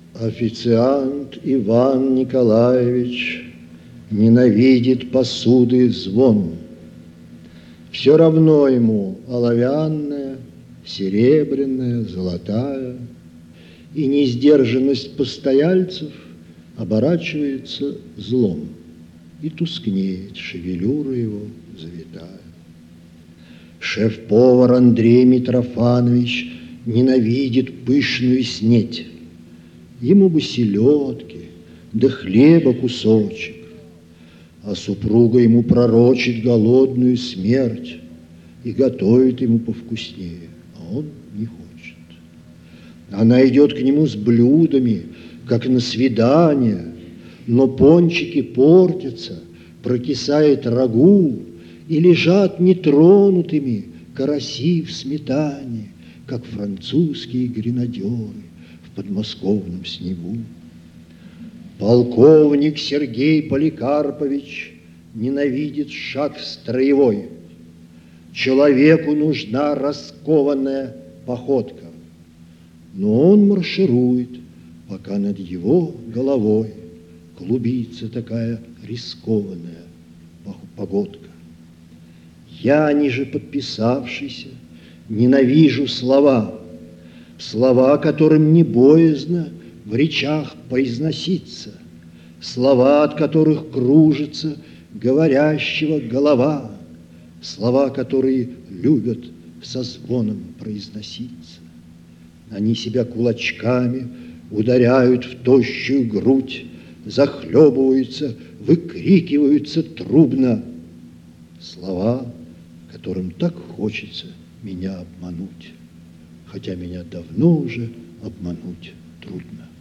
Официант Иван Николаевич ненавидит посуды звон. Все равно ему оловянная, серебряная, золотая, и несдержанность постояльцев оборачивается злом, и тускнеет шевелюра его завитая. Шеф-повар Андрей Митрофанович ненавидит пышную снеть. Ему бы селедки, да хлеба кусочек, а супруга ему пророчит голодную смерть и готовит ему повкуснее, а он не хочет. Она идет к нему с блюдами, как на свидание, но пончики портятся, прокисает рагу, и лежат нетронутыми караси в сметане, как французские гренадеры в подмосковном снегу. Полковник Сергей Поликарпович ненавидит шаг строевой. Человеку нужна раскованная походка, но он марширует, пока над его головой клубится такая рискованная погодка. Я, ниже подписавшийся, ненавижу слова, которым не боязно в речах произноситься, слова, от которых кружится говорящего голова, слова, которые любят со звоном произноситься. Они себя кулачками ударяют в тощую грудь, захлебываются, выкрикиваются трубно. Слова, которым так хочется меня обмануть, хотя меня давно уже обмануть трудно.